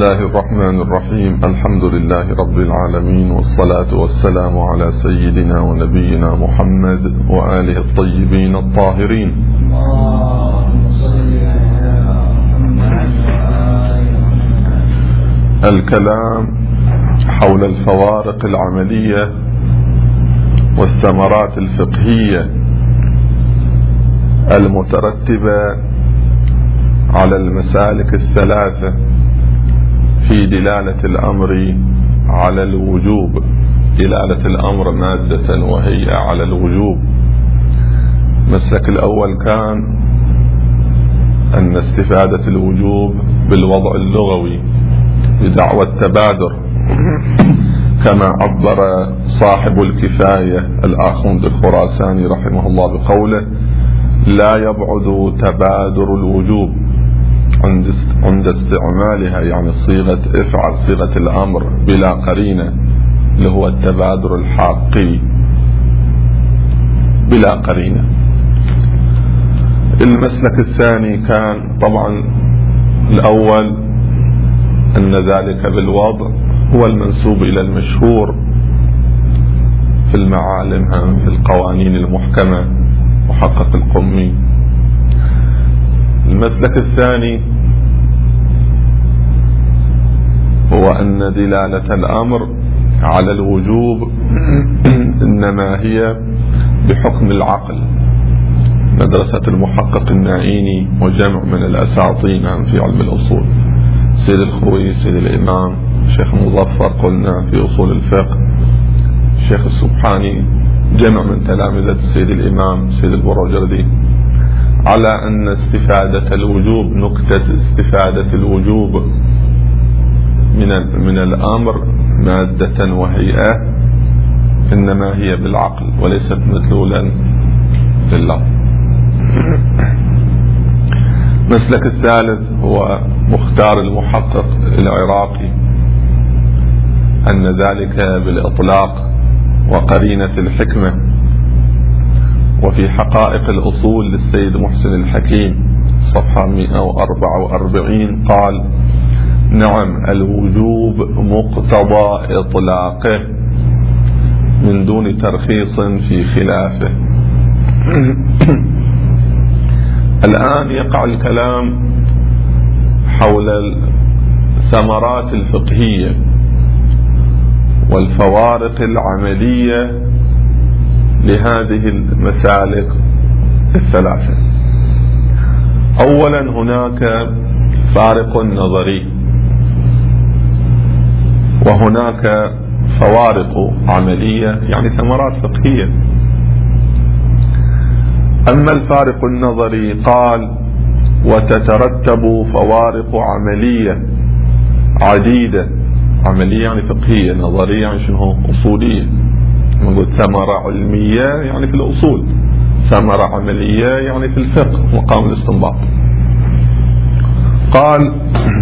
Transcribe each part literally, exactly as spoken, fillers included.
الله الرحمن الرحيم. الحمد لله رب العالمين، والصلاة والسلام على سيدنا ونبينا محمد وآله الطيبين الطاهرين. الكلام حول الفوارق العملية والثمرات الفقهية المترتبة على المسالك الثلاثة في دلالة الأمر على الوجوب. دلالة الأمر مادة وهي على الوجوب. المسلك الأول كان أن استفادة الوجوب بالوضع اللغوي بدعوى التبادر، كما عبر صاحب الكفاية الآخوند الخراساني رحمه الله بقوله: لا يبعد تبادر الوجوب عند استعمالها، يعني صيغة افعل، صيغة الأمر بلا قرينة، اللي هو التبادر الحاقي بلا قرينة. المسلك الثاني كان طبعا الأول أن ذلك بالوضع هو المنسوب إلى المشهور في المعالم، في القوانين المحكمة، محقق القمي. المسلك الثاني هو أن دلالة الأمر على الوجوب إنما هي بحكم العقل. مدرسة المحقق النائيني وجمع من الأساطين في علم الأصول، سيد الخوي، سيد الإمام، الشيخ مظفر قلنا في أصول الفقه، الشيخ السبحاني، جمع من تلامذة السيد الإمام سيد البروجردي، على أن استفادة الوجوب، نكتة استفادة الوجوب من من الأمر مادة وهيئة، إنما هي بالعقل وليست مدلولا باللفظ. المسلك الثالث هو مختار المحقق العراقي، أن ذلك بالإطلاق وقرينة الحكمة. وفي حقائق الأصول للسيد محسن الحكيم صفحة مئة وأربعة وأربعين قال: نعم، الوجوب مقتضى إطلاقه من دون ترخيص في خلافه. الآن يقع الكلام حول الثمرات الفقهية والفوارق العملية لهذه المسالك الثلاثة. أولا هناك فارق نظري، وهناك فوارق عملية، يعني ثمرات فقهية. أما الفارق النظري قال: وتترتب فوارق عملية عديدة. عملية يعني فقهية، نظرية يعني شنو؟ أصولية. نقول ثمرة علمية يعني في الأصول، ثمرة عملية يعني في الفقه مقام الاستنباط. قال: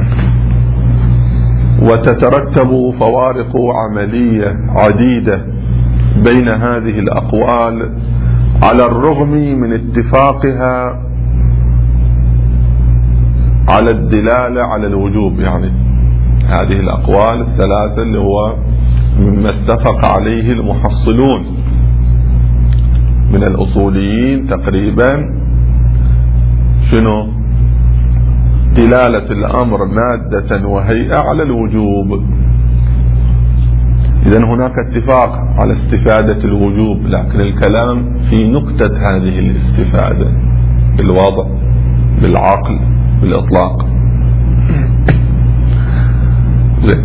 وتترتب فوارق عملية عديدة بين هذه الأقوال على الرغم من اتفاقها على الدلالة على الوجوب. يعني هذه الأقوال الثلاثة اللي هو مما اتفق عليه المحصلون من الأصوليين تقريبا، شنو؟ دلالة الأمر مادة وهيئة على الوجوب. إذن هناك اتفاق على استفادة الوجوب، لكن الكلام في نكتة هذه الاستفادة بالوضع، بالعقل، بالإطلاق. زين.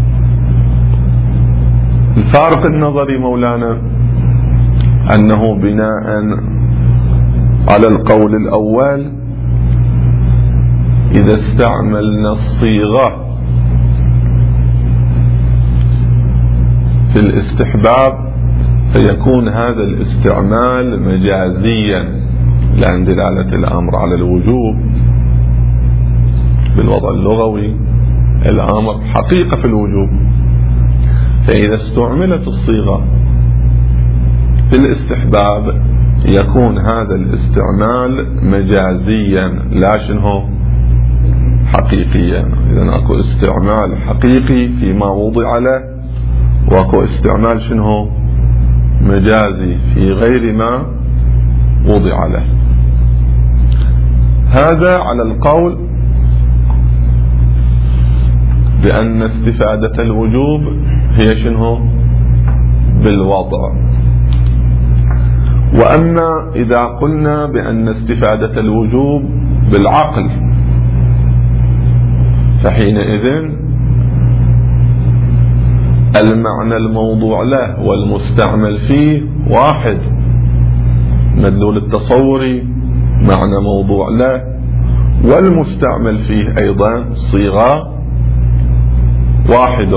الفارق النظري مولانا أنه بناء على القول الأول إذا استعملنا الصيغة في الاستحباب فيكون هذا الاستعمال مجازيا، لأن دلالة الأمر على الوجوب بالوضع اللغوي الأمر حقيقة في الوجوب. فإذا استعملت الصيغة في الاستحباب يكون هذا الاستعمال مجازيا لا شنو حقيقيا. إذن أكو استعمال حقيقي فيما وضع له، وأكو استعمال شنو مجازي في غير ما وضع له. هذا على القول بأن استفادة الوجوب هي شنو بالوضع. وأما إذا قلنا بأن استفادة الوجوب بالعقل، فحينئذ المعنى الموضوع له والمستعمل فيه واحد. مدلول التصوري معنى موضوع له، والمستعمل فيه أيضا صيغة واحد،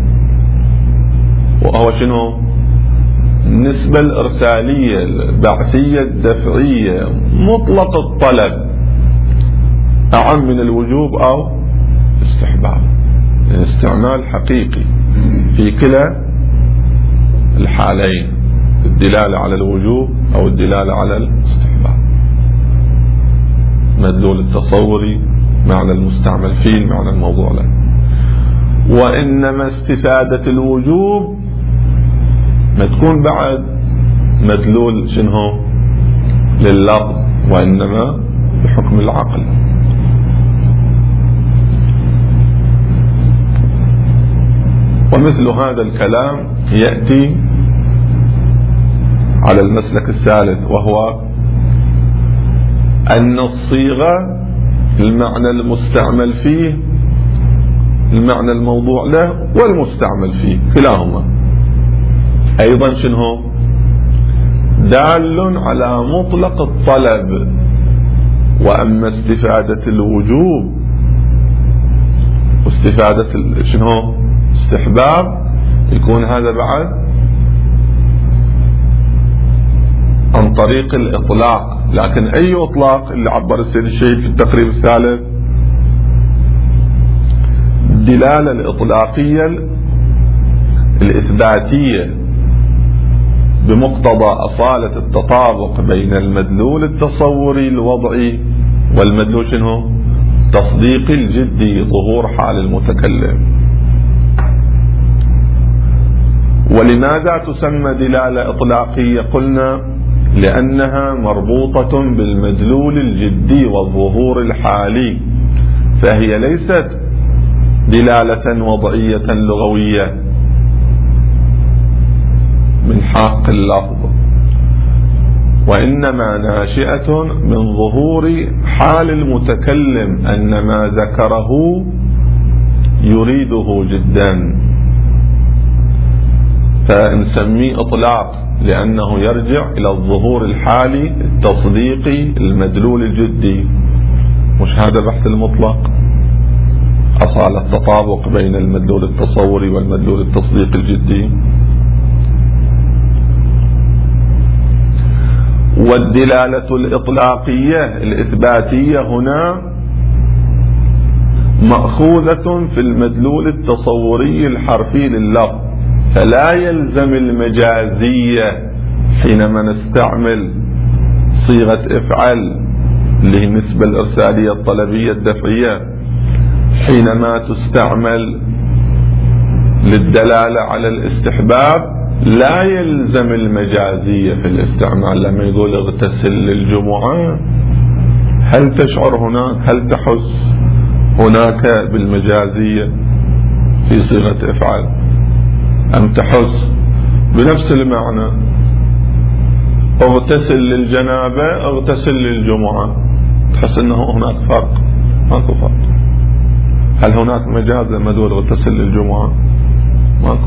وهو شنو النسبة الإرسالية البعثية الدفعية مطلق الطلب، أعم من الوجوب أو استحباب. استعمال حقيقي في كلا الحالين، الدلالة على الوجوب أو الدلالة على الاستحباب. مدلول التصوري معنى المستعمل فيه المعنى الموضوع له. وإنما استفادة الوجوب ما تكون بعد مدلول شنو لللفظ، وإنما بحكم العقل. ومثل هذا الكلام يأتي على المسلك الثالث، وهو أن الصيغة المعنى المستعمل فيه المعنى الموضوع له والمستعمل فيه كلاهما أيضا شنو دال على مطلق الطلب. وأما استفادة الوجوب واستفادة شنو استحباب يكون هذا بعد عن طريق الإطلاق. لكن أي إطلاق اللي عبر السيد الشهيد في التقرير الثالث الدلالة الإطلاقية الإثباتية بمقتضى أصالة التطابق بين المدلول التصوري الوضعي والمدلول شنو تصديقي الجدي ظهور حال المتكلم. ولماذا تسمى دلالة إطلاقية؟ قلنا لأنها مربوطة بالمدلول الجدي والظهور الحالي، فهي ليست دلالة وضعية لغوية من حق اللفظ، وإنما ناشئة من ظهور حال المتكلم أن ما ذكره يريده جدا، فنسميه إطلاق لأنه يرجع إلى الظهور الحالي التصديقي المدلول الجدي. مش هذا بحث المطلق أصالة التطابق بين المدلول التصوري والمدلول التصديقي الجدي. والدلالة الإطلاقية الإثباتية هنا مأخوذة في المدلول التصوري الحرفي لللفظ، فلا يلزم المجازية حينما نستعمل صيغة افعل اللي هي النسبة الإرسالية الطلبية الدفعية، حينما تستعمل للدلالة على الاستحباب لا يلزم المجازية في الاستعمال. لما يقول اغتسل للجمعة هل تشعر هناك هل تحس هناك بالمجازية في صيغة افعل أم تحس بنفس المعنى؟ اغتسل للجنابة اغتسل للجمعة، تحس انه هناك فرق؟ ماكو فرق. هل هناك مجاز لما دول اغتسل للجمعة؟ ماكو.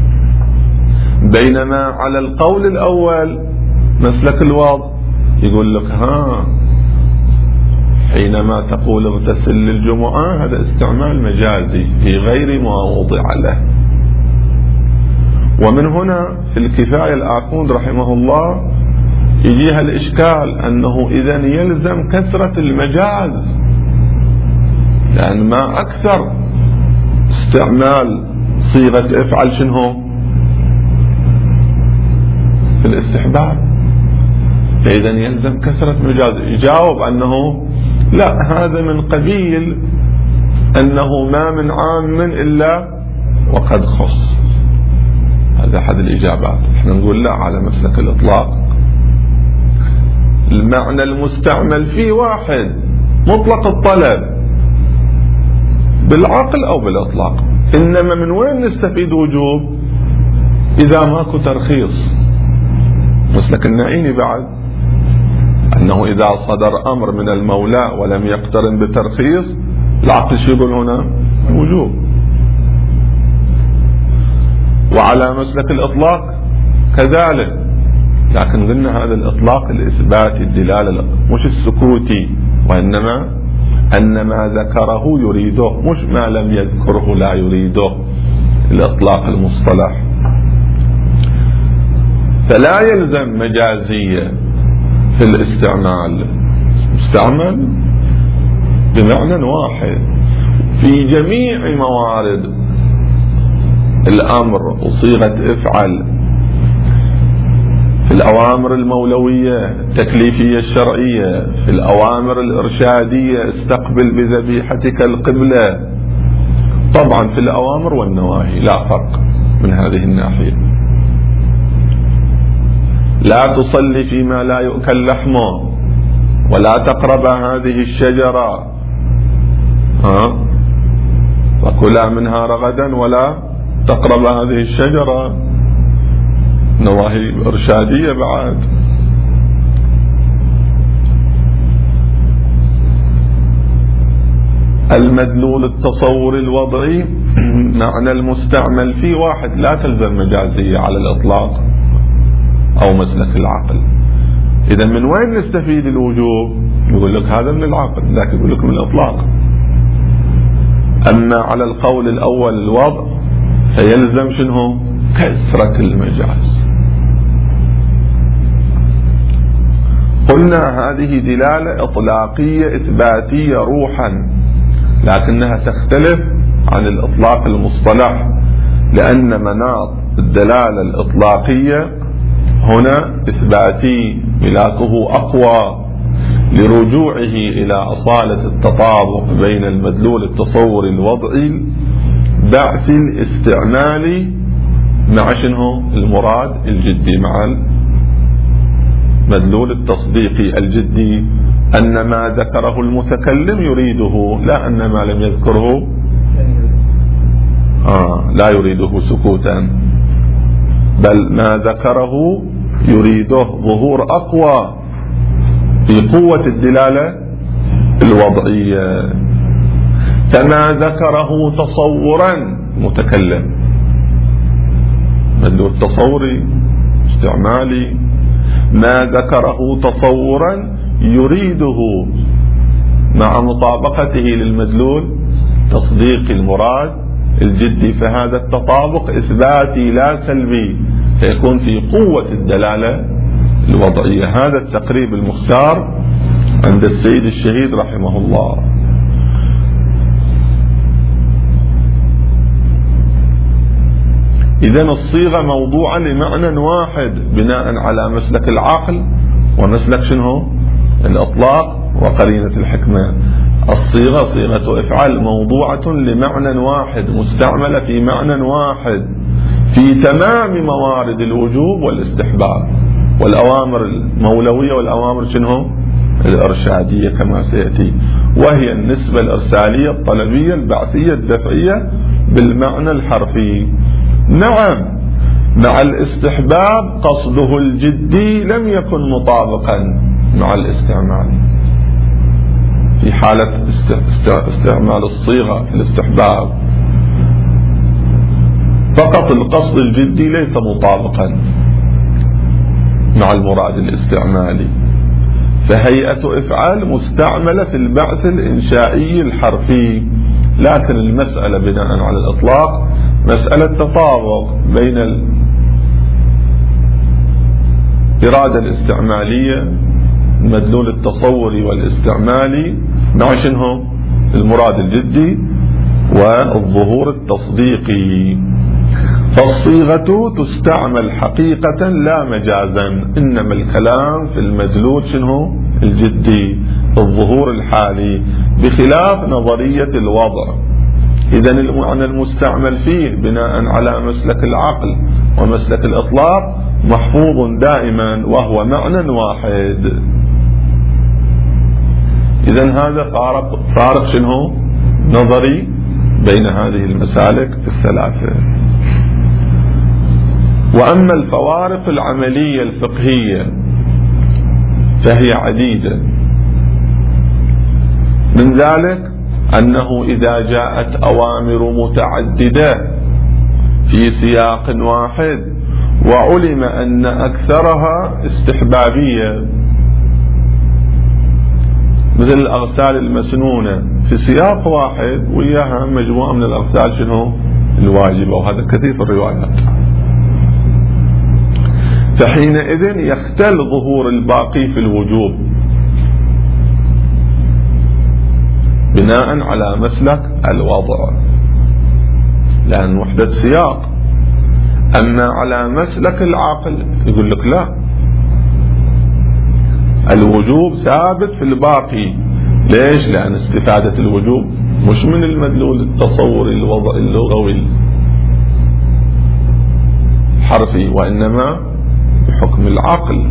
بينما على القول الأول مسلك الوضع يقول لك ها حينما تقول اغتسل للجمعة هذا استعمال مجازي في غير ما وضع له. ومن هنا في الكفاية الآخوند رحمه الله يجيها الإشكال أنه إذن يلزم كثرة المجاز، لأن ما أكثر استعمال صيغة افعل شنو في الاستحباب، فإذن يلزم كثرة مجاز. يجاوب أنه لا، هذا من قبيل أنه ما من عام إلا وقد خص. هذا أحد الإجابات. احنا نقول لا، على مسلك الإطلاق المعنى المستعمل فيه واحد مطلق الطلب بالعقل أو بالإطلاق، إنما من وين نستفيد وجوب؟ إذا ماكو ترخيص. مسلك النعيمي بعد أنه إذا صدر أمر من المولى ولم يقترن بترخيص العقل شو يقول هنا؟ وجوب. وعلى مسلك الإطلاق كذلك، لكن قلنا هذا الإطلاق الإثباتي الدلالة مش السكوتي، وإنما أن ما ذكره يريده، مش ما لم يذكره لا يريده، الإطلاق المصطلح. فلا يلزم مجازية في الاستعمال، مستعمل بمعنى واحد في جميع موارد الأمر وصيغة افعل، في الأوامر المولوية التكليفية الشرعية، في الأوامر الإرشادية استقبل بذبيحتك القبلة، طبعا في الأوامر والنواهي لا فرق من هذه الناحية. لا تصلي فيما لا يؤكل لحمه، ولا تقرب هذه الشجرة، ها وكلا منها رغدا ولا تقرب هذه الشجرة، نواهي إرشادية بعد. المدلول التصور الوضعي معنى المستعمل فيه واحد، لا تلزم مجازية على الإطلاق أو مسلك العقل. إذا من وين نستفيد الوجوب؟ يقول لك هذا من العقل، لكن يقول لك من الإطلاق. أما على القول الأول الوضع فيلزم شنو؟ كسرة المجاز. قلنا هذه دلالة إطلاقية إثباتية روحا، لكنها تختلف عن الإطلاق المصطلح، لأن مناط الدلالة الإطلاقية هنا إثباتي ملاكه أقوى لرجوعه إلى أصالة التطابق بين المدلول التصوري الوضعي بعث الاستعمالي مع شنو؟ المراد الجدي، مع المدلول التصديقي الجدي، أن ما ذكره المتكلم يريده، لا أن ما لم يذكره آه لا يريده سكوتا، بل ما ذكره يريده ظهور أقوى في قوة الدلالة الوضعية. كما ذكره تصورا متكلم، مدلول تصوري استعمالي، ما ذكره تصورا يريده مع مطابقته للمدلول تصديق المراد الجدي، فهذا التطابق إثباتي لا سلبي، فيكون في قوة الدلالة الوضعية. هذا التقريب المختار عند السيد الشهيد رحمه الله. إذن الصيغة موضوعة لمعنى واحد بناء على مسلك العقل ومسلك شنو؟ الإطلاق وقرينة الحكمة. الصيغة صيغة افعل موضوعة لمعنى واحد، مستعملة في معنى واحد في تمام موارد الوجوب والاستحباب والأوامر المولوية والأوامر شنو؟ الإرشادية كما سيأتي، وهي النسبة الإرسالية الطلبية البعثية الدفعية بالمعنى الحرفي. نعم، مع الاستحباب قصده الجدي لم يكن مطابقا مع الاستعمال. في حالة استعمال الصيغة في الاستحباب فقط القصد الجدي ليس مطابقا مع المراد الاستعمالي، فهيئة افعال مستعملة في البعث الإنشائي الحرفي. لكن المسألة بناء على الإطلاق مسألة تطابق بين الإرادة الاستعمالية المدلول التصوري والاستعمالي مع شنو؟ المراد الجدي والظهور التصديقي. فالصيغة تستعمل حقيقة لا مجازا، إنما الكلام في المدلول شنو؟ الجدي الظهور الحالي، بخلاف نظرية الوضع. إذن المعنى المستعمل فيه بناء على مسلك العقل ومسلك الإطلاق محفوظ دائما وهو معنى واحد. إذن هذا فارق فارق شنو نظري بين هذه المسالك الثلاثة. وأما الفوارق العملية الفقهية فهي عديدة، من ذلك أنه إذا جاءت أوامر متعددة في سياق واحد وعلم أن أكثرها استحبابية، مثل الأغسال المسنونة في سياق واحد وياها مجموعة من الأغسال شنو الواجبة، وهذا كثير في الروايات، فحينئذ يختل ظهور الباقي في الوجوب بناء على مسلك الوضع، لأن وحدة سياق. أما على مسلك العقل يقول لك لا، الوجوب ثابت في الباقي. ليش؟ لأن استفادة الوجوب مش من المدلول التصوري الوضع اللغوي الحرفي، وإنما بحكم العقل.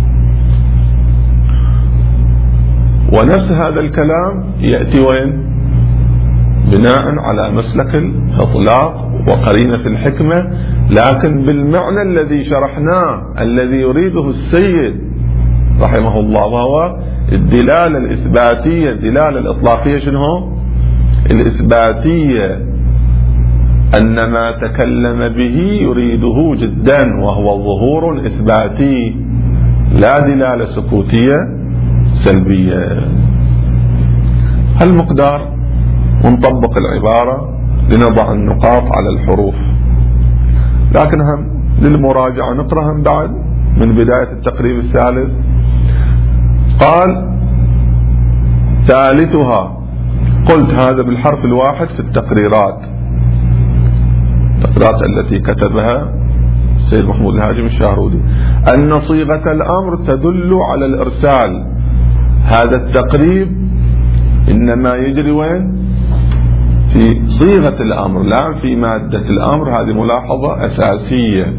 ونفس هذا الكلام يأتي وين؟ بناء على مسلك الإطلاق وقرينة الحكمة، لكن بالمعنى الذي شرحناه الذي يريده السيد رحمه الله، وهو الدلالة الإثباتية. الدلالة الإطلاقية شنو؟ الإثباتية، أن ما تكلم به يريده جدا وهو ظهور إثباتي، لا دلالة سكوتية سلبية. هالمقدار ونطبق العبارة لنضع النقاط على الحروف، لكن هم للمراجعة نقرأهم بعد من بداية التقريب الثالث. قال: ثالثها، قلت هذا بالحرف الواحد في التقريرات، التقريرات التي كتبها السيد محمود الهاجم الشهرودي، أن صيغة الأمر تدل على الإرسال. هذا التقريب إنما يجري وين؟ في صيغة الأمر لا في مادة الأمر. هذه ملاحظة أساسية.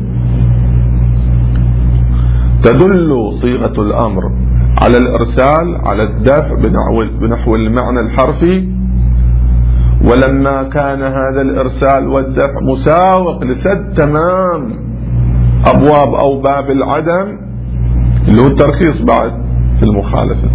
تدل صيغة الأمر على الإرسال، على الدفع بنحو المعنى الحرفي. ولما كان هذا الإرسال والدفع مساوق لسد تمام أبواب أو باب العدم اللي هو الترخيص بعد في المخالفة،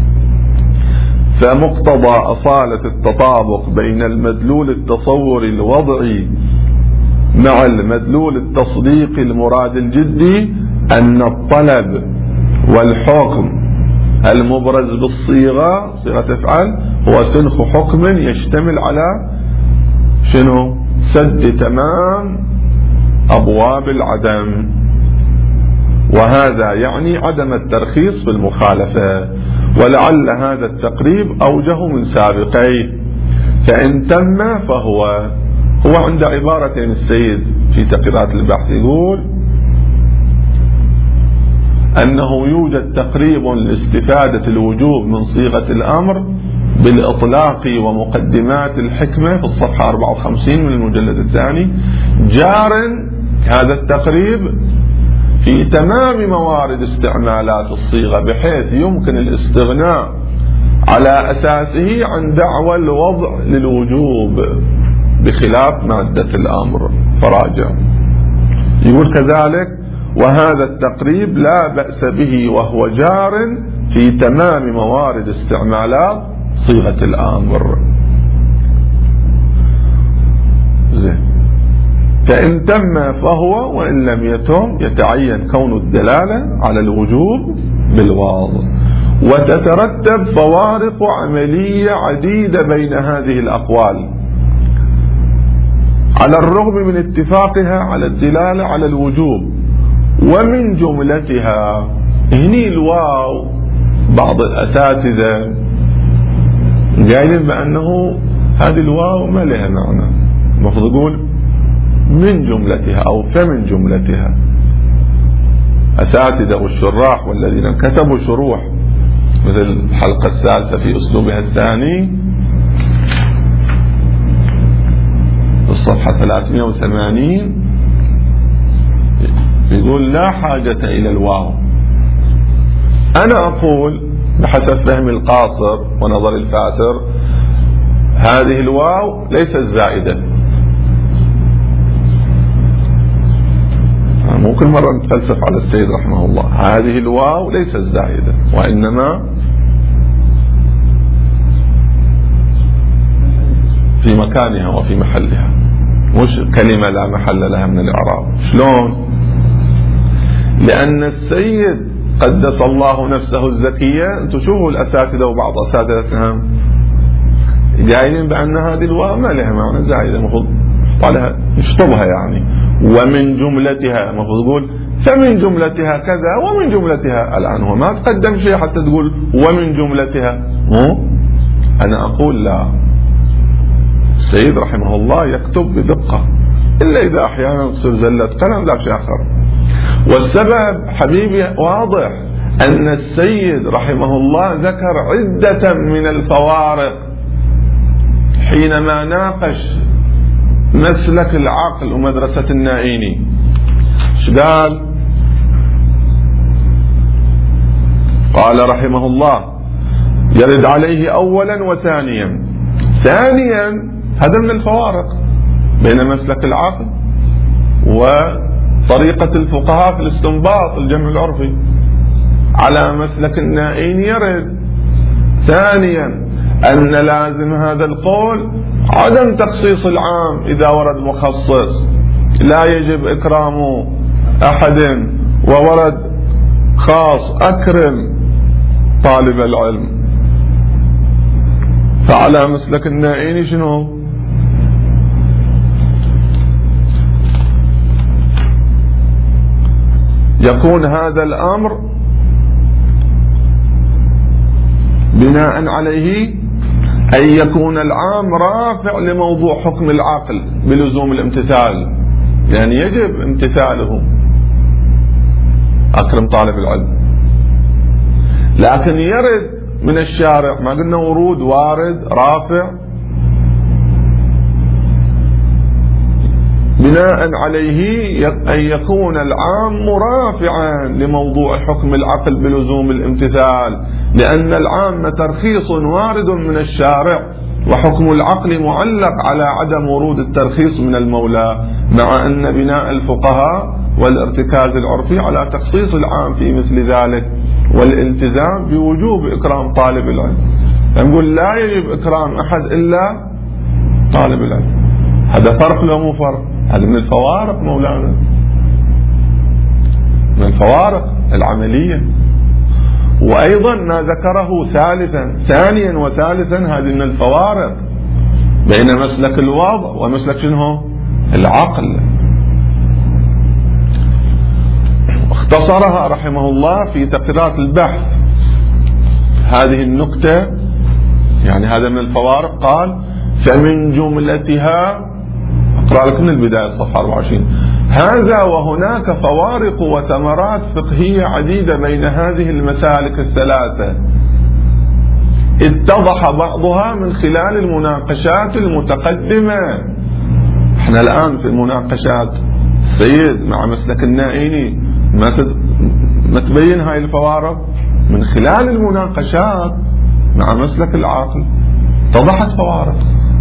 فمقتضى أصالة التطابق بين المدلول التصوري الوضعي مع المدلول التصديقي المراد الجدي أن الطلب والحكم المبرز بالصيغة، صيغة افعل، هو سنخ حكم يشتمل على شنو؟ سد تمام أبواب العدم، وهذا يعني عدم الترخيص في المخالفة. ولعل هذا التقريب أوجه من سابقيه، فإن تم فهو هو عند عبارتين السيد في تقريرات البحث، يقول أنه يوجد تقريب لاستفادة الوجوب من صيغة الأمر بالإطلاق ومقدمات الحكمة في الصفحة أربعة وخمسين من المجلد الثاني، جار هذا التقريب في تمام موارد استعمالات الصيغة، بحيث يمكن الاستغناء على أساسه عن دعوى الوضع للوجوب بخلاف مادة الأمر. فراجع يقول كذلك: وهذا التقريب لا بأس به وهو جار في تمام موارد استعمالات صيغة الأمر. زين. فإن تم فهو، وإن لم يتم يتعين كون الدلالة على الوجوب بالواضح. وتترتب فوارق عملية عديدة بين هذه الأقوال على الرغم من اتفاقها على الدلالة على الوجوب، ومن جملتها هني الواو. بعض الأساتذة قايلين بأنه هذه الواو ما لها معنى، المفروض يقول من جملتها أو فمن جملتها. أساتذة والشراح والذين كتبوا شروح مثل الحلقة الثالثة في أسلوبها الثاني في الصفحة ثلاثمائة وثمانين يقول لا حاجة إلى الواو. أنا أقول بحسب فهم القاصر ونظر الفاتر هذه الواو ليست زائدة. مو كل مرة نتفلسف على السيد رحمه الله. هذه الواو ليست زائدة وإنما في مكانها وفي محلها، مش كلمة لا محل لها من الإعراب. شلون؟ لأن السيد قدس الله نفسه الزكية، انتم شوفوا الأساتذة وبعض أساتذتنا جايين بأن هذه الواو ما لها معنى زائدة، المفروض عليها نشطبها يعني، ومن جملتها المفروض تقول فمن جملتها كذا ومن جملتها. الآن هو ما تقدم شيء حتى تقول ومن جملتها. مو أنا أقول لا، السيد رحمه الله يكتب بدقة إلا إذا أحيانا تصير زلة قلم لا شيء آخر. والسبب حبيبي واضح، أن السيد رحمه الله ذكر عدة من الفوارق حينما ناقش مسلك العقل ومدرسة النائيني. ايش قال؟ قال رحمه الله يرد عليه أولا وثانيا. ثانيا هذا من الفوارق بين مسلك العقل وطريقة الفقهاء في الاستنباط الجمع العرفي. على مسلك النائين يرد ثانيا أن لازم هذا القول عدم تخصيص العام إذا ورد مخصص، لا يجب إكرام أحد وورد خاص أكرم طالب العلم. فعلى مسلك النائين شنو؟ يكون هذا الأمر بناء عليه أن يكون العام رافع لموضوع حكم العقل بلزوم الامتثال، يعني يجب امتثاله أكرم طالب العلم. لكن يرد من الشارع، ما قلنا ورود وارد رافع، بناء عليه أن يكون العام مرافعا لموضوع حكم العقل بلزوم الامتثال، لأن العام ترخيص وارد من الشارع وحكم العقل معلق على عدم ورود الترخيص من المولى، مع أن بناء الفقهاء والارتكاز العرفي على تخصيص العام في مثل ذلك والالتزام بوجوب إكرام طالب العلم. نقول لا يجب إكرام أحد إلا طالب العلم. هذا فرق لو مو فرق؟ هذا من الفوارق مولانا، من الفوارق العملية. وأيضا ما ذكره ثالثا ثانيا وثالثا هذه من الفوارق بين مسلك الوضع ومسلك شنو؟ العقل. اختصرها رحمه الله في تقريرات البحث هذه النكتة، يعني هذا من الفوارق. قال فمن جملتها، أقرأ لكم من البداية صفحة أربعة وعشرين: هذا وهناك فوارق وثمرات فقهية عديدة بين هذه المسالك الثلاثة اتضح بعضها من خلال المناقشات المتقدمة. احنا الآن في المناقشات السيد مع مسلك النائيني ما ما تبين هاي الفوارق من خلال المناقشات مع مسلك العقل اتضحت فوارق.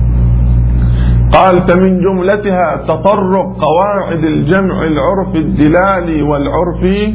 قال فمن جملتها تطرق قواعد الجمع العرفي الدلالي والعرفي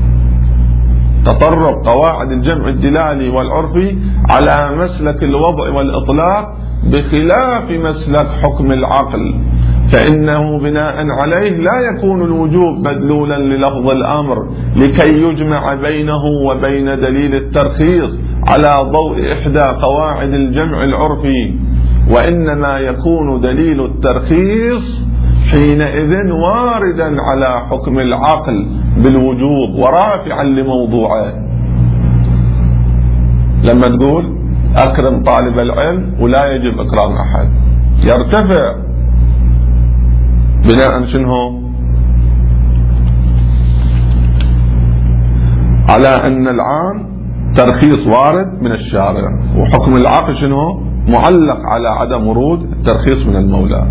تطرق قواعد الجمع الدلالي والعرفي على مسلك الوضع والإطلاق بخلاف مسلك حكم العقل، فإنه بناء عليه لا يكون الوجوب مدلولا للفظ الأمر لكي يجمع بينه وبين دليل الترخيص على ضوء إحدى قواعد الجمع العرفي، وإنما يكون دليل الترخيص حينئذ واردا على حكم العقل بالوجوب ورافعا لموضوعه. لما تقول أكرم طالب العلم ولا يجب إكرام أحد، يرتفع بناء شنو؟ على أن العام ترخيص وارد من الشارع، وحكم العقل شنو؟ معلق على عدم ورود الترخيص من المولى.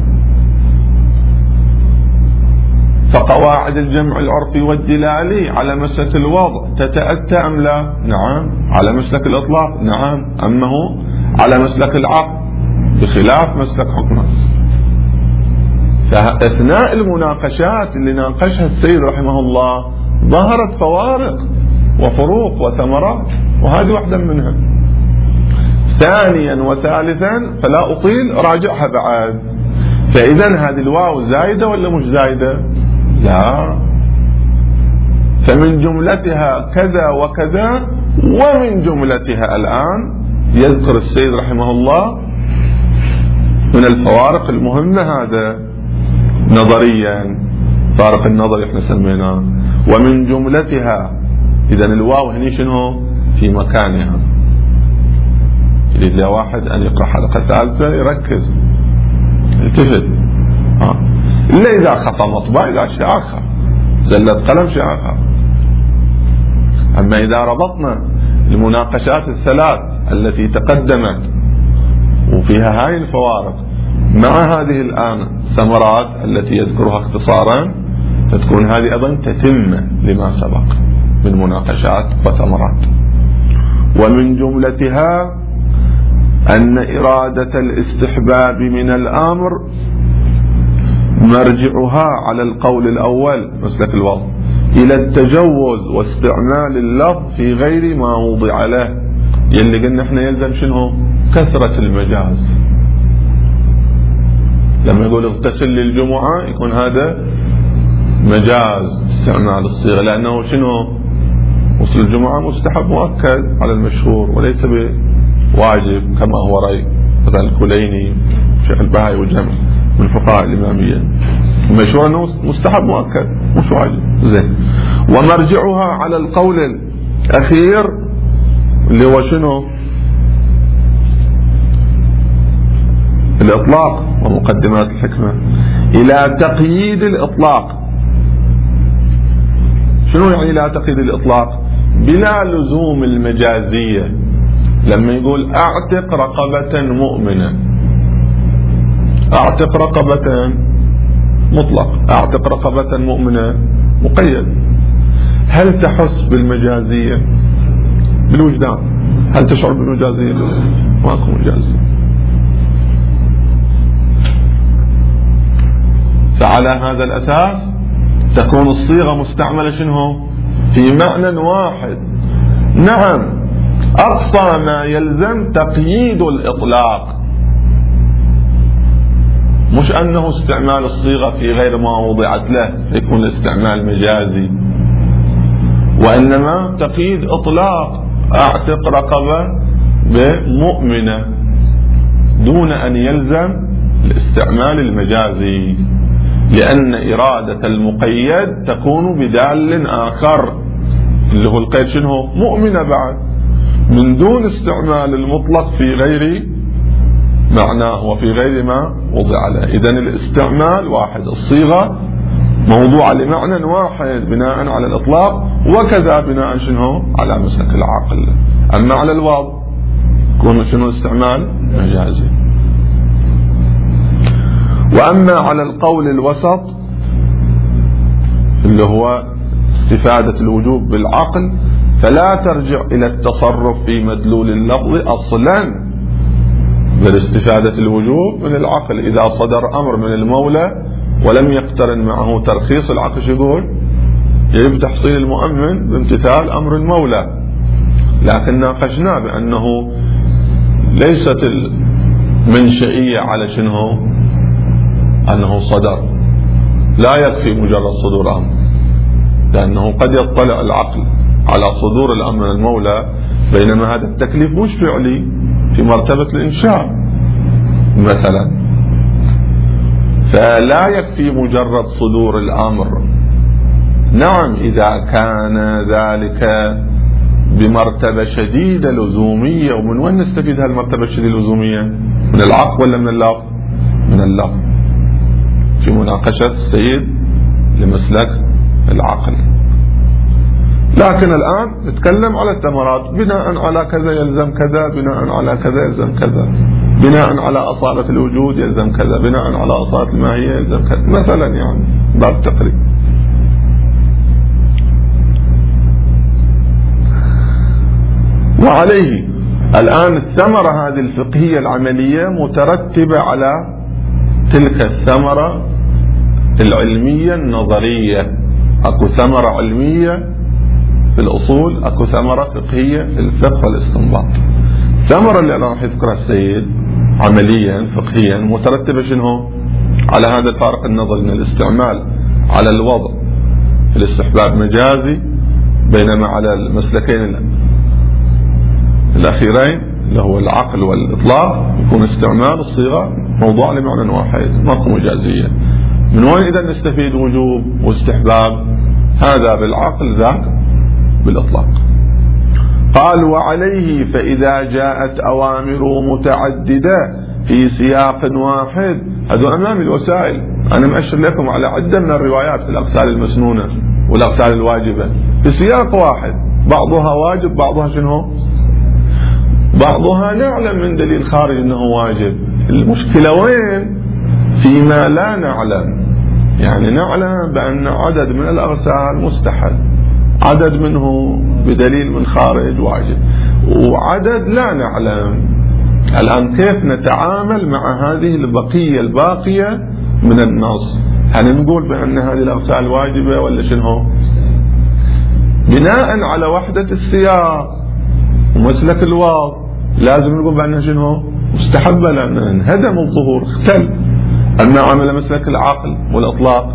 فقواعد الجمع العرفي والدلالي على مسلك الوضع تتأتى أم لا؟ نعم. على مسلك الإطلاق؟ نعم. أما هو على مسلك العقل بخلاف مسلك حكمه. فأثناء المناقشات اللي ناقشها السيد رحمه الله ظهرت فوارق وفروق وثمرات، وهذه واحدة منها. ثانيا وثالثا فلا أطيل، راجعها بعد. فإذا هذه الواو زايدة ولا مش زايدة؟ لا. فمن جملتها كذا وكذا، ومن جملتها الآن يذكر السيد رحمه الله من الفوارق المهمة هذا نظريا، فارق النظر احنا سميناه. ومن جملتها، إذا الواو هني شنو؟ في مكانها. يريد له واحد أن يقرأ حلقة ثالثة يركز التفت، ها، إلا إذا خطأ مطبع، إذا شيء آخر، زلت قلم شيء آخر. أما إذا ربطنا المناقشات الثلاث التي تقدمت وفيها هاي الفوارق مع هذه الآن ثمرات التي يذكرها اختصارا، فتكون هذه أيضا تتمة لما سبق من مناقشات وثمرات. ومن جملتها أن إرادة الاستحباب من الأمر مرجعها على القول الأول مسلك الوضع إلى التجوز واستعمال اللفظ في غير ما وضع له. يلي قلنا احنا يلزم شنو؟ كثرة المجاز. لما يقول اغتسل للجمعة يكون هذا مجاز استعمال الصيغة، لأنه شنو؟ غسل الجمعة مستحب مؤكد على المشهور وليس بواجب كما هو رأي مثلا الكليني شيخ البهائي وجمع من فقهاء الإمامية. المشهور أنه مستحب مؤكد مش واجب. زين. ومرجعها على القول الأخير اللي هو شنو؟ الإطلاق ومقدمات الحكمة، إلى تقييد الإطلاق. شنو يعني إلى تقييد الإطلاق؟ بلا لزوم المجازية. لما يقول أعتق رقبة مؤمنة، أعتق رقبة مطلق، أعتق رقبة مؤمنة مقيد. هل تحس بالمجازية؟ بالوجدان. هل تشعر بالمجازية؟ ماكو مجازية. فعلى هذا الأساس تكون الصيغة مستعملة شنو؟ في معنى واحد. نعم، أقصى ما يلزم تقييد الإطلاق، مش أنه استعمال الصيغة في غير ما وضعت له يكون الاستعمال مجازي، وإنما تقييد إطلاق أعتق رقبة بمؤمنة دون أن يلزم الاستعمال المجازي، لأن إرادة المقيد تكون بدال آخر اللي هو القيد شنو؟ مؤمنة بعد، من دون استعمال المطلق في غير معناه وفي غير ما وضع له. إذن الاستعمال واحد، الصيغة موضوعة لمعنى واحد بناء على الإطلاق، وكذا بناء شنو؟ على مسلك العقل. أما على الوضع يكون شنو؟ استعمال مجازي. وأما على القول الوسط اللي هو استفادة الوجوب بالعقل، فلا ترجع إلى التصرف في مدلول اللفظ أصلا، بل استفادة الوجوب من العقل. إذا صدر أمر من المولى ولم يقترن معه ترخيص العقل يقول يجب تحصيل المؤمن بامتثال أمر المولى. لكن ناقشنا بأنه ليست المنشئية على شنو؟ أنه صدر، لا يكفي مجرد صدور أمر، لأنه قد يطلع العقل على صدور الأمر من المولى، بينما هذا التكليف مش فعلي في مرتبة الإنشاء مثلا، فلا يكفي مجرد صدور الأمر. نعم، إذا كان ذلك بمرتبة شديدة لزومية. ومن وين نستفيد هالمرتبة الشديدة اللزومية؟ من العقل ولا من اللفظ؟ من اللفظ، في مناقشة السيد لمسلك العقل. لكن الآن نتكلم على الثمرات، بناء على كذا يلزم كذا، بناء على كذا يلزم كذا، بناء على أصالة الوجود يلزم كذا، بناء على أصالة الماهية يلزم كذا، مثلا يعني باب تقريب. وعليه الآن الثمرة هذه الفقهية العملية مترتبة على تلك الثمرة العلمية النظرية. أكو ثمرة علمية في الأصول، أكو ثمرة فقهية في الفقه والاستنباط. الثمرة اللي راح يذكرها السيد عمليا فقهيا مترتبة شنو؟ على هذا الفارق النظري من الاستعمال على الوضع في الاستحباب مجازي، بينما على المسلكين الأخيرين اللي هو العقل والإطلاق يكون استعمال الصيغة موضوع لمعنى واحد ماكو مجازية. من وين إذا نستفيد وجوب واستحباب؟ هذا بالعقل ذاك بالإطلاق. قال وعليه فإذا جاءت أوامر متعددة في سياق واحد، هذا أمام الوسائل، أنا مأشر لكم على عدة من الروايات في الأغسال المسنونة والأغسال الواجبة في سياق واحد، بعضها واجب بعضها شنو؟ بعضها نعلم من دليل خارج أنه واجب. المشكلة وين؟ فيما لا نعلم، يعني نعلم بأن عدد من الأغسال مستحب، عدد منه بدليل من خارج واجب، وعدد لا نعلم. الآن كيف نتعامل مع هذه البقية الباقية من النص؟ هل نقول بأن هذه الأغسال واجبة ولا شنو؟ بناء على وحدة السياق ومسلك الواضح لازم نقول بأنها شنو؟ مستحبة، لأن انهدم الظهور اختل. أما عمل مسلك العقل والإطلاق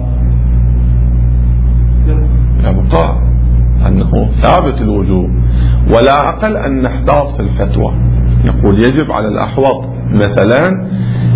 يبقى أنه ثابت الوجوب، ولا أقل أن نحتاط في الفتوى، يقول يجب على الأحوط مثلا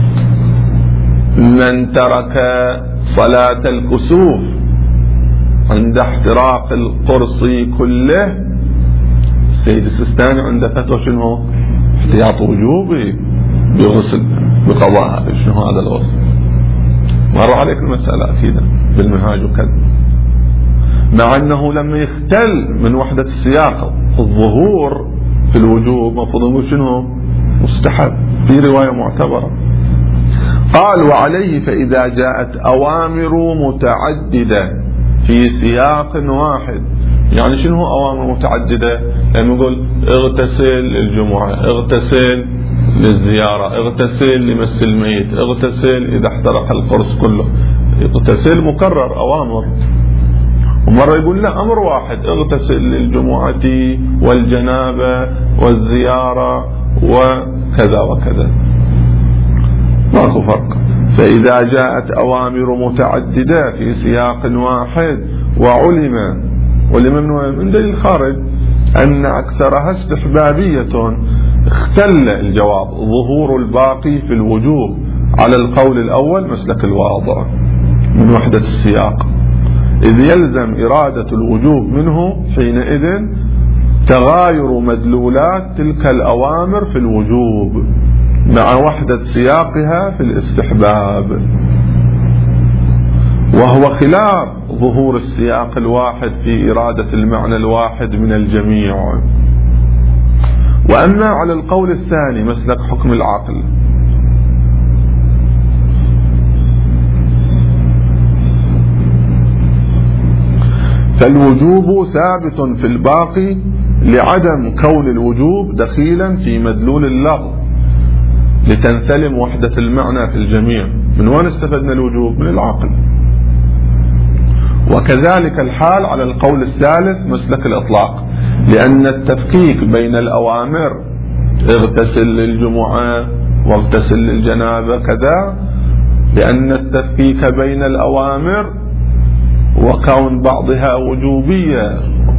من ترك صلاة الكسوف عند احتراق القرص كله، السيد السيستاني عنده فتوى شنو؟ احتياط وجوبي بغسل بقضاء. شنو هذا الوصف؟ مر عليك المسألة أكيد بالمنهاج وكذا، مع أنه لما يختل من وحدة السياق الظهور في الوجوب مفروض نقول شنو؟ مستحب، في رواية معتبرة. قال وعليه فإذا جاءت أوامر متعددة في سياق واحد، يعني شنو أوامر متعددة؟ يعني نقول اغتسل للجمعة، اغتسل للزيارة، اغتسل لمس الميت، اغتسل إذا احترق القرص كله، اغتسل مكرر أوامر. ومرة يقول لا أمر واحد، اغتسل للجمعة والجنابة والزيارة وكذا وكذا، ماكو فرق. فإذا جاءت أوامر متعددة في سياق واحد وعلم ولم من دليل خارج أن أكثرها استحبابية، اختل الجواب ظهور الباقي في الوجوب على القول الأول مسلك الواضع من وحدة السياق، إذ يلزم إرادة الوجوب منه حينئذ تغاير مدلولات تلك الأوامر في الوجوب مع وحدة سياقها في الاستحباب، وهو خلاف ظهور السياق الواحد في إرادة المعنى الواحد من الجميع. وأما على القول الثاني مسلك حكم العقل، فالوجوب ثابت في الباقي لعدم كون الوجوب دخيلا في مدلول اللفظ لتنسلم وحدة المعنى في الجميع. من وين استفدنا الوجوب؟ من العقل. وكذلك الحال على القول الثالث مسلك الإطلاق، لأن التفكيك بين الأوامر اغتسل للجمعة واغتسل للجنابة كذا، لأن التفكيك بين الأوامر وكون بعضها وجوبية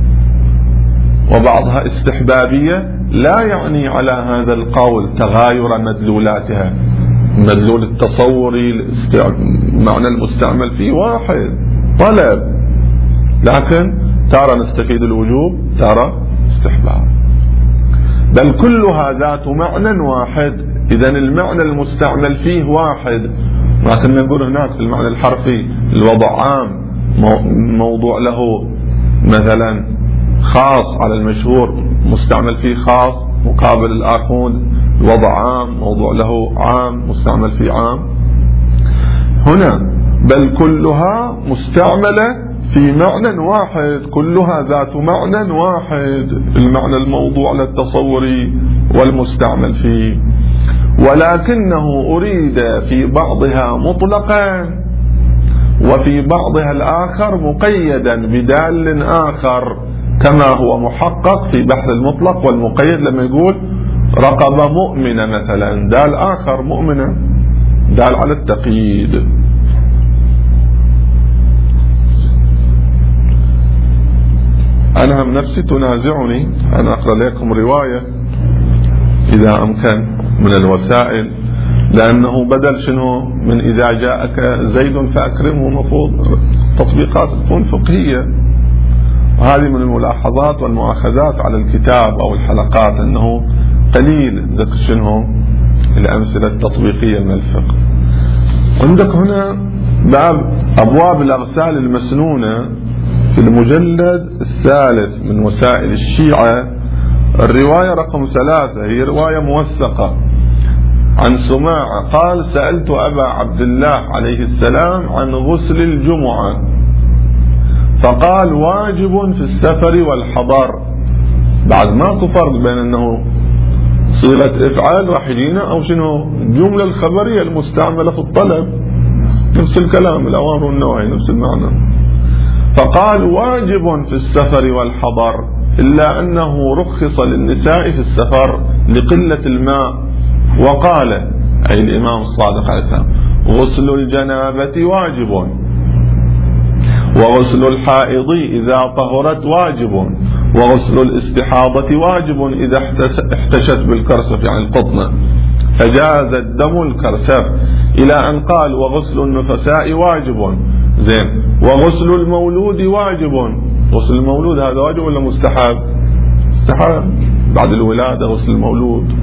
وبعضها استحبابية لا يعني على هذا القول تغاير مدلولاتها. مدلول التصوري معنى المستعمل فيه واحد طلب، لكن ترى نستفيد الوجوب ترى استحباب، بل كلها ذات معنى واحد. إذا المعنى المستعمل فيه واحد، لكن نقول هناك في المعنى الحرفي الوضع عام، موضوع له مثلا خاص على المشهور مستعمل فيه خاص مقابل الآخون الوضع عام، موضوع له عام مستعمل فيه عام. هنا بل كلها مستعملة في معنى واحد، كلها ذات معنى واحد، المعنى الموضوع للتصور والمستعمل فيه، ولكنه أريد في بعضها مطلقا وفي بعضها الآخر مقيدا بدال آخر، كما هو محقق في بحث المطلق والمقيد لما يقول رقبة مؤمنة مثلا، دال آخر مؤمنة دال على التقييد. أنا هم نفسي تنازعني أن أقرأ لكم رواية إذا أمكن من الوسائل، لأنه بدل شنو من إذا جاءك زيد فأكرمه، مفروض تطبيقات تكون فقهية، وهذه من الملاحظات والمؤاخذات على الكتاب أو الحلقات أنه قليل ذكر شنو الأمثلة التطبيقية من الفقه. عندك هنا باب أبواب الأغسال المسنونة في المجلد الثالث من وسائل الشيعة، الرواية رقم ثلاثة هي رواية موثقة عن سماع قال سألت أبا عبد الله عليه السلام عن غسل الجمعة فقال واجب في السفر والحضر. بعد ماكو فرق بين أنه صيغة إفعال راح يجينا أو شنو الجملة الخبرية المستعملة في الطلب، نفس الكلام الأوامر والنواهي نفس المعنى. فقال واجب في السفر والحضر إلا أنه رخص للنساء في السفر لقلة الماء. وقال أي الإمام الصادق عليه السلام غسل الجنابة واجب، وغسل الحائض إذا طهرت واجب، وغسل الاستحاضة واجب إذا احتشت بالكرسف يعني القطنة فجاز الدم الكرسف، إلى أن قال وغسل النفساء واجب. زين، وغسل المولود واجب. غسل المولود هذا واجب ولا مستحب؟ مستحب بعد الولادة غسل المولود.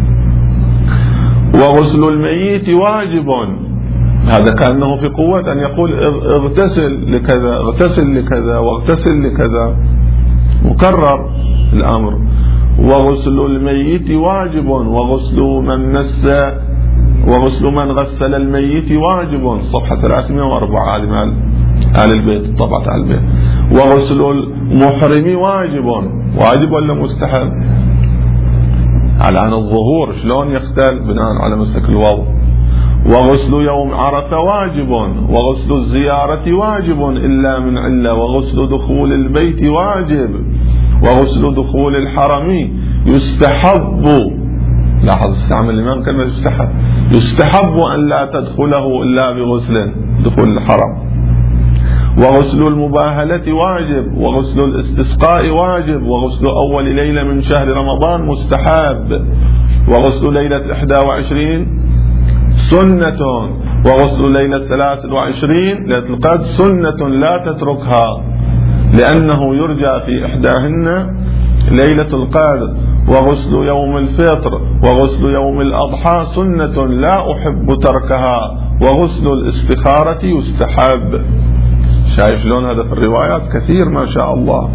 وغسل الميت واجب، هذا كأنه في قوة أن يقول اغتسل لكذا اغتسل لكذا واغتسل لكذا، مكرر الأمر. وغسل الميت واجب، وغسل من مس وغسل من غسل الميت واجب، صفحة ثلاثمائة وأربعة هذه مال آل البيت طبعة آل البيت. وغسل المحرم واجب، واجب ولا مستحب؟ على عن الظهور شلون يختل بناء على مسك الوضع. وغسل يوم عرفة واجب، وغسل الزيارة واجب إلا من علة، وغسل دخول البيت واجب، وغسل دخول الحرم يستحب. لاحظ استعمل الإمام كلمة يستحب، يستحب أن لا تدخله إلا بغسل دخول الحرم. وغسل المباهلة واجب، وغسل الاستسقاء واجب، وغسل أول ليلة من شهر رمضان مستحب، وغسل ليلة إحدى وعشرين سنة، وغسل ليلة ثلاث وعشرين ليلة القدر سنة لا تتركها لأنه يرجى في إحداهن ليلة القدر. وغسل يوم الفطر وغسل يوم الأضحى سنة لا أحب تركها، وغسل الاستخارة يستحب. شايف لون هذا في الروايات كثير ما شاء الله.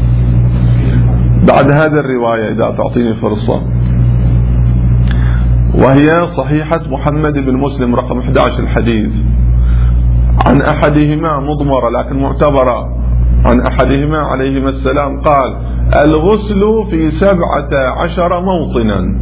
بعد هذا الرواية إذا تعطيني فرصة، وهي صحيحة محمد بن مسلم رقم أحد عشر الحديث، عن أحدهما مضمرة لكن معتبرة، عن أحدهما عليهما السلام قال الغسل في سبعة عشر موطنا،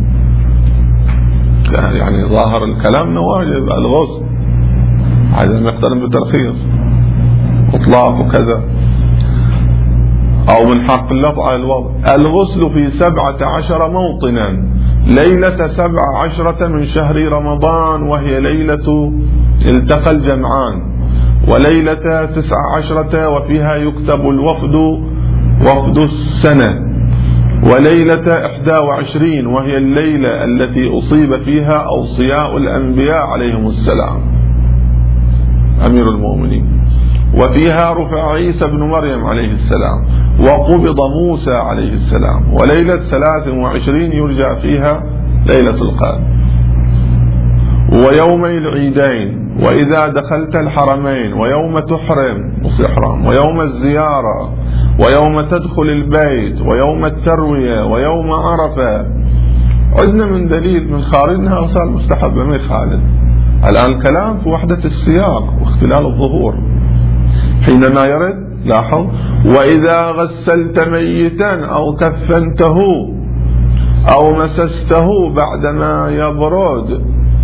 يعني ظاهر الكلام واجب الغسل، هذا يقترن بالترخيص اطلاق وكذا او من حق اللفظ على الوضع. الغسل في سبعة عشر موطنا ليلة سبع عشرة من شهر رمضان وهي ليلة التقى الجمعان، وليلة تسع عشرة وفيها يكتب الوفد وفد السنة، وليلة إحدى وعشرين وهي الليلة التي أصيب فيها أوصياء الأنبياء عليهم السلام أمير المؤمنين، وفيها رفع عيسى بن مريم عليه السلام، وقبض موسى عليه السلام، وليلة ثلاث وعشرين يرجع فيها ليلة القدر، ويومي العيدين وإذا دخلت الحرمين، ويوم تحرم إحرام، ويوم الزيارة، ويوم تدخل البيت، ويوم التروية، ويوم عرفة. عدنا من دليل من خارجها أغسال مستحبة ما يخالف. الآن الكلام في وحدة السياق واختلال الظهور. حينما يرد لاحظ وإذا غسلت ميتا أو كفنته أو مسسته بعدما يبرد،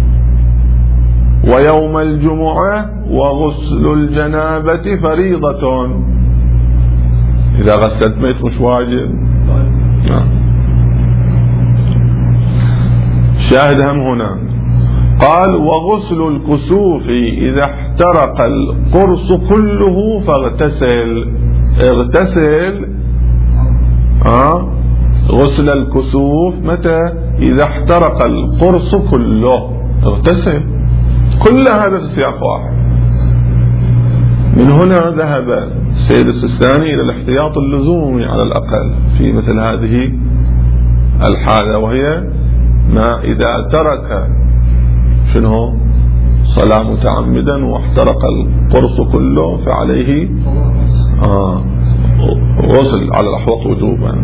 ويوم الجمعة وغسل الجنابة فريضة. إذا غسلت ميت مش واجب. شاهد هم هنا قال وغسل الكسوف إذا احترق القرص كله فاغتسل. اغتسل آه غسل الكسوف متى؟ إذا احترق القرص كله اغتسل. كل هذا في سياق واحد. من هنا ذهب السيد السيستاني إلى الاحتياط اللزومي على الأقل في مثل هذه الحالة، وهي ما إذا ترك شنو صلاة متعمدا واحترق القرص كله فعليه آه غسل على الأحوط وجوبا.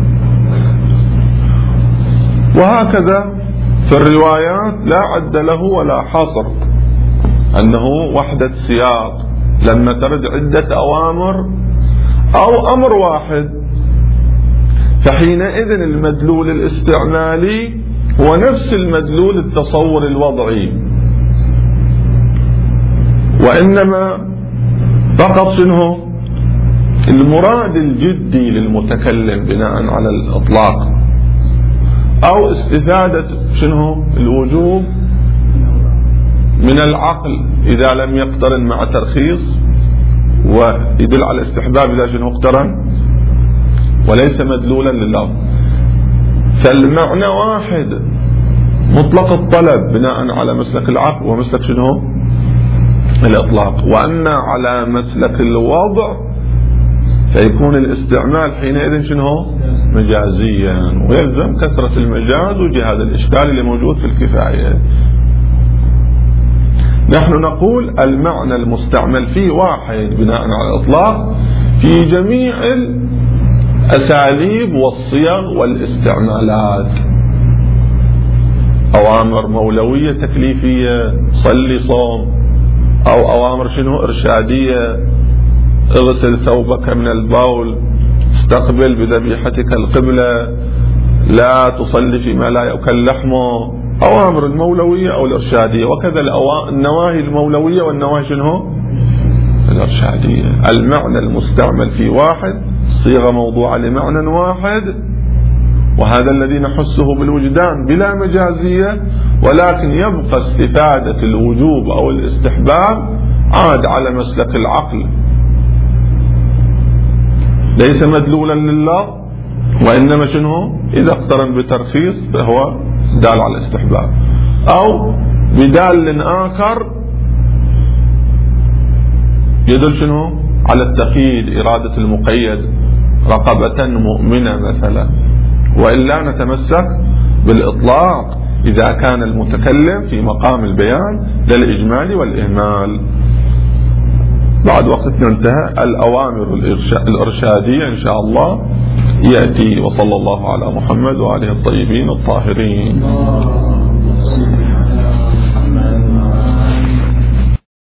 وهكذا في الروايات لا عد له ولا حصر، أنه وحدة سياق لما ترد عدة أوامر أو أمر واحد، فحينئذ المدلول الاستعمالي هو نفس المدلول التصور الوضعي، وإنما فقط شنو المراد الجدي للمتكلم بناء على الإطلاق، أو استفادة شنو الوجوب من العقل إذا لم يقترن مع ترخيص، ويدل على الاستحباب إذا شنو اقترن، وليس مدلولا لللفظ. فالمعنى واحد مطلق الطلب بناء على مسلك العقل ومسلك شنو الإطلاق. وأما على مسلك الوضع فيكون الاستعمال حينئذ شنو مجازيا، ويلزم كثرة المجاز وجهاد الإشكال اللي موجود في الكفاية. نحن نقول المعنى المستعمل فيه واحد بناء على الإطلاق في جميع الأساليب والصيغ والاستعمالات. أوامر مولوية تكليفية صلي صوم، أو أوامر شنو إرشادية اغسل ثوبك من البول، استقبل بذبيحتك القبلة، لا تصلي فيما لا يؤكل لحمه، أوامر المولوية أو الإرشادية. وكذا النواهي المولوية والنواهي شنو الإرشادية. المعنى المستعمل في واحد، صيغة موضوعة لمعنى واحد، وهذا الذي نحسه بالوجدان بلا مجازية، ولكن يبقى استفادة الوجوب أو الاستحباب عاد على مسلك العقل، ليس مدلولا لله، وإنما شنو إذا اقترن بترخيص فهو دال على الاستحباب، أو بدال آخر يدل شنو على التقييد، إرادة المقيد رقبة مؤمنة مثلا. وإلا نتمسك بالإطلاق إذا كان المتكلم في مقام البيان للإجمال والإهمال. بعد وقتنا انتهى. الأوامر الإرشادية إن شاء الله يأتي. وصلى الله على محمد وآله الطيبين الطاهرين.